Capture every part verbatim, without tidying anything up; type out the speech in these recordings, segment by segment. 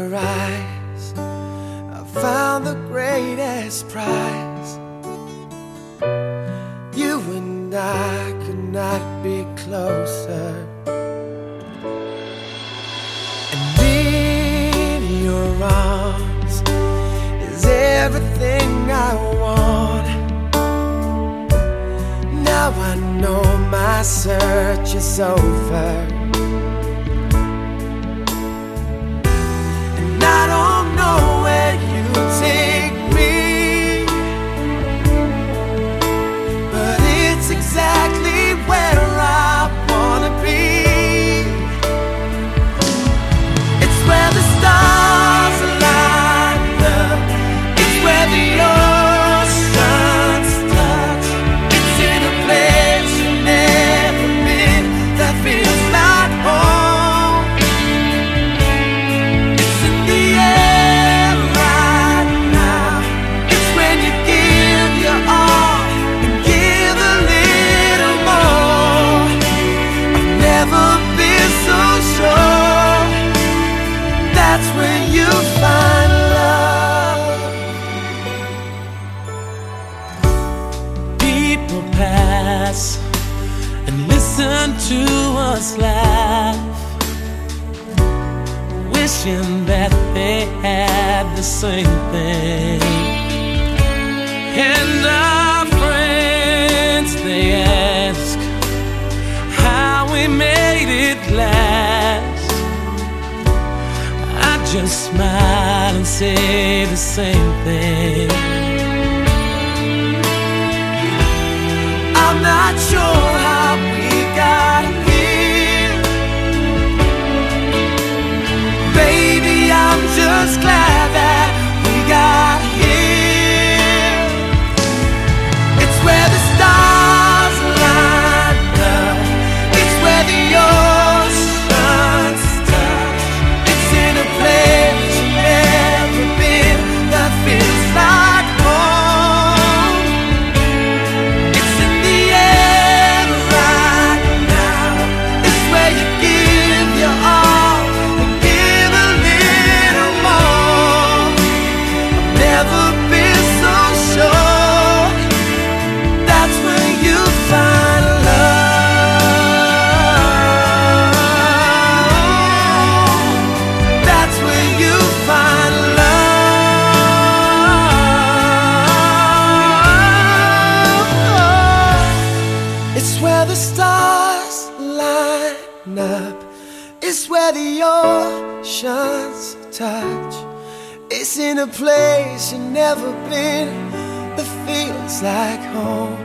your eyes, I found the greatest prize. You and I could not be closer. And in your arms is everything I want. Now I know my search is over, and I don't know where you take me, but it's exactly where I wanna be. It's where the stars align up, it's where the oceans touch. It's in a place you've never been that feels like home. It's in the air right now. It's when you give your all and give a little more. I've never been so sure. That's when you find love. People pass and listen to us laugh, wishing that they had the same thing. And our friends, they ask how we made it last. I just smile and say the same thing. I'm not sure how we got here. Baby, I'm just glad that we got here. It's where the stars line up, it's where the oceans touch. It's in a place you've never been that feels like home. It's in the air right now. It's where you give your all and give a little more. I've never been so sure. That's when you find love. That's when you find love. It's where the stars line up, it's where the oceans touch. It's in a place you've never been that feels like home.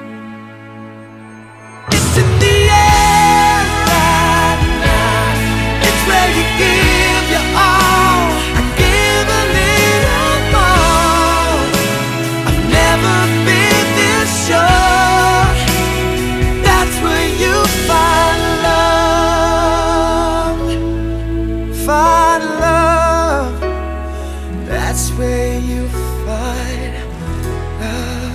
It's in the air right now. It's where you give your all and give a little more. I've never been this sure. That's where you find love. Find love. That's where you find love.